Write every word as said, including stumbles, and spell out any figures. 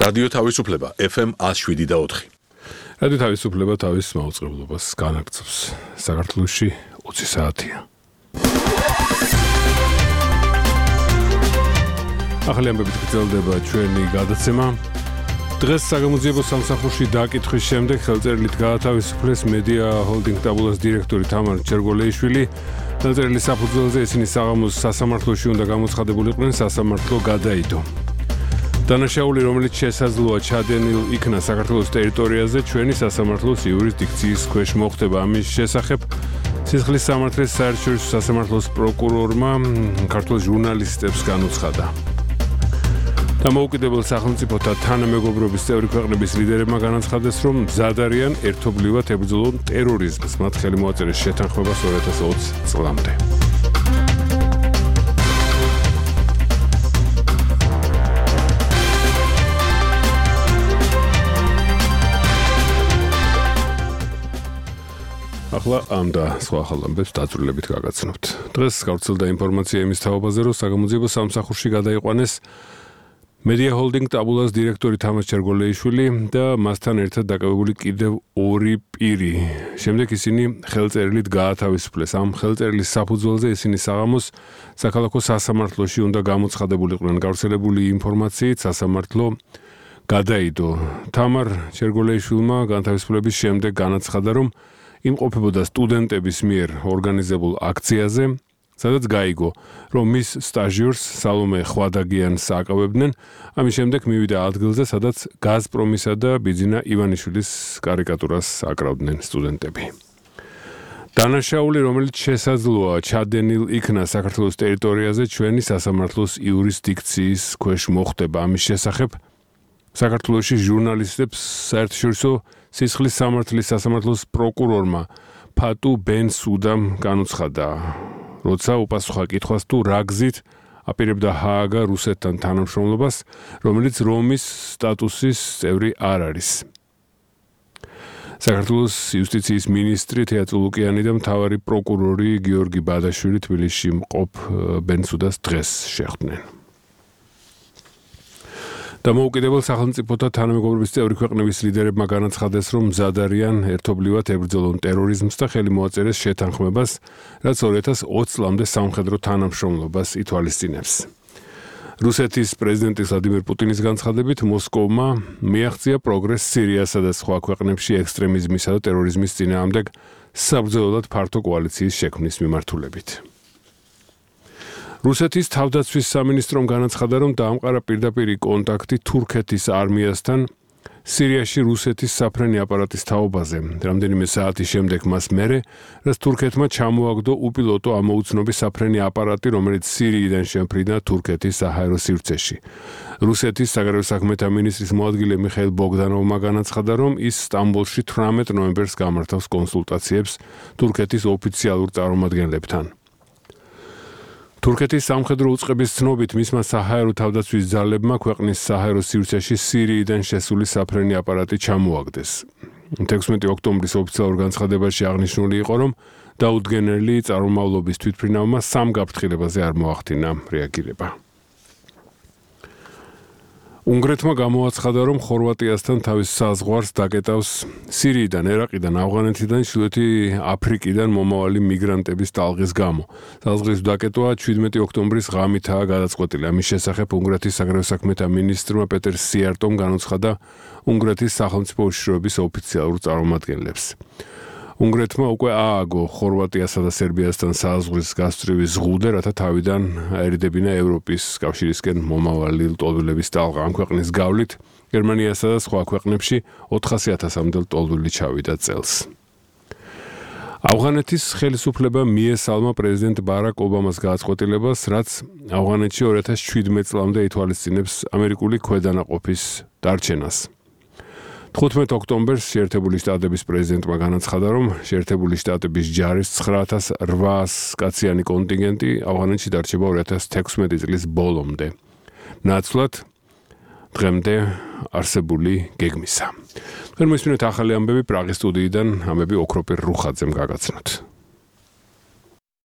რადიო თავისუფლება F M one oh seven და four. რადიო თავისუფლება თავის მაუწყებლობას განაგრძობს. საქართველოში ოცი საათია. ახალი ამბებით გრძელდება ჩვენი გადაცემა. დღეს საგამოძიებო სამსახურში დაკითხვის შემდეგ ხელწერილით გაათავისუფლეს მედია ჰოლდინგ ტაბულას დირექტორი თამარ ჩერგოლეიშვილი. ხელწერილის საფუძველზე ისინი საღამოს სასამართლოში უნდა გამოცხადებულიყვნენ, სასამართლო გადაიდო. დანაშაული, რომელიც შესაძლოა ჩადენილ იქნა საქართველოს ტერიტორიაზე, ჩვენი სასამართლოს იურისდიქციის ქვეშ მოხდება. ამის შესახებ სისხლის სამართლის საერთაშორისო სასამართლოს პროკურორმა ქართულ ჟურნალისტებს განუცხადა. დამოუკიდებელ სახელმწიფოთა თანამეგობრობის წევრი ქვეყნების ლიდერებმა განაცხადეს, რომ მზად არიან ერთობლივად ებრძოლონ ტერორიზმს. მათ ხელი მოაწერეს შეთანხმებას two thousand twenty წლამდე. ახლა ამ და სხვა ახალამბებს დაწვრილებით გაგაცნობთ. დღეს გავრცელდა ინფორმაცია იმის თაობაზე, რომ საგამოძიებო სამსახურში გადაიყვანეს მედია ჰოლდინგ ტაბულას დირექტორი თამარ ჩერგოლეიშვილი და მასთან ერთად დაკავებული კიდევ ორი პირი. შემდეგ ისინი ხელწერილით გაათავისუფლეს. ამ ხელწერილის საფუძველზე ისინი საღამოს საქალაქო სასამართლოში უნდა გამოცხადებულიყვნენ. გავრცელებული ინფორმაციით სასამართლო გადაიდო. თამარ ჩერგოლეიშვილმა განთავისუფლების შემდეგ განაცხადა, რომ იმყოფებოდა სტუდენტების მიერ ორგანიზებულ აქციაზე, სადაც გაიგო, რომ მის სტაჟიორს სალომე ხვადაგიანს აკავებდნენ. ამის შემდეგ მივიდა ადგილზე, სადაც გაზპრომისა და ბიძინა ივანიშვილის კარიკატურას აკრავდნენ სტუდენტები. დანაშაული, რომელიც შესაძლოა ჩადენილ იქნა საქართველოს ტერიტორიაზე, ჩვენი სასამართლოს იურისდიქციის ქვეშ მოხდება. ამის შესახებ საქართველოში ჟურნალისტებს საერთაშორისო სისხლის სამართლის სასამართლოს პროკურორმა ფატუ ბენ-სუდამ განუცხადა, როცა უპასუხა კითხვას თუ რა გზით აპირებდა ჰააგა რუსეთთან თანამშრომლობას, რომელიც რომის სტატუსის წევრი არ არის. საქართველოს იუსტიციის მინისტრი თეატრო ლუკიანი და მთავარი პროკურორი გიორგი ბადაშვილი თბილისში მყოფ ბენ-სუდას დღეს შეხვდნენ. დამოუკიდებელ სახელმწიფოთა თანამეგობრობის წევრი ქვეყნების ლიდერებმა განაცხადეს, რომ მზად არიან ერთობლივად ებრძოლონ ტერორიზმს და ხელი მოაწერეს შეთანხმებას, რაც two thousand twenty წლამდე სამხედრო თანამშრომლობას ითვალისწინებს. რუსეთის პრეზიდენტის ვლადიმერ პუტინის განცხადებით, მოსკოვმა მიაღწია პროგრესს სირიასა და სხვა ქვეყნებში ექსტრემიზმისა და ტერორიზმის წინააღმდეგ საბრძოლოდ ფართო კოალიციის შექმნის მიმართულებით. რუსეთის თავდაცვის სამინისტრომ განაცხადა, რომ დაამყარა პირდაპირი კონტაქტი თურქეთის არმიასთან სირიაში რუსეთის საფრენი აპარატის თაობაზე. რამდენიმე საათის შემდეგ მას მერე, რაც თურქეთმა ჩამოაგდო უპილოტო ამოუცნობი საფრენი აპარატი, რომელიც სირიიდან შემფრიდა თურქეთის საჰაერო სივრცეში. რუსეთის საგარეო საქმეთა მინისტრის მოადგილე მიხეილ ბოგდანოვმა განაცხადა, რომ ის სტამბოლში eighteen ნოემბერს გამართავს კონსულტაციებს თურქეთის ოფიციალურ წარმომადგენლებთან. თურქეთის სამხედრო უწყების ცნობით მისმა საჰაერო თავდაცვის ძალებმა ქვეყნის საჰაერო სივრცეში სირიიდან შესული საფრენი აპარატი ჩამოაგდეს. sixteen ოქტომბრის ოფიციალურ განცხადებაში აღნიშნული იყო, რომ დაუდგენელი წარმომავლობის თვითმფრინავმა სამ გაფრთხილებაზე არ მოახდინა რეაგირება. უნგრეთმა გამოაცხადა, რომ ხორვატიასთან თავის საზღვარს დაკეტავს სირიიდან, ერაყიდან, ავღანეთიდან, ჩრდილოეთი აფრიკიდან მომავალი მიგრანტების ტალღის გამო. ტალღის დაკეტვა seventeen ოქტომბრის ღამითაა გადაწყვეტილი. ამის შესახებ უნგრეთის საგარეო საქმეთა მინისტრმა პეტერ სიარტომ განუცხადა უნგრეთის სახელმწიფო უშიშროების ოფიციალურ წარმომადგენლებს. უნგრეთმა უკვე ააგო ხორვატიასა და სერბიასთან საზღვრის გასწვრივი ზღუდე, რათა თავიდან აერიდებინა ევროპის კავშირისკენ მომავალი ლტოლვილების ტალღა. ამ ქვეყნის გავლით გერმანიასა და სხვა ქვეყნებში four hundred thousand-მდე ლტოლვილი ჩავიდა წელს. ავღანეთის ხელისუფლება მიესალმა პრეზიდენტ ბარაკ ობამას გადაწყვეტილებას, რაც ავღანეთში two thousand seventeen წლამდე ითვალისწინებს ამერიკული ქვედანაყოფის დარჩენას. fifteen ოქტომბერს შეერთებული შტატების პრეზიდენტმა განაცხადა, რომ შეერთებული შტატების ჯარის nine thousand eight hundred კაციანი კონტინგენტი ავღანეთში დარჩება two thousand sixteen წლის ბოლომდე. ნაცვლად დღემდე არსებული გეგმისა. თქვენ მოსმინეთ ახალი ამბები პრაღის სტუდიიდან, ამბები ოქროპირ რუხაძემ გაგაცნოთ.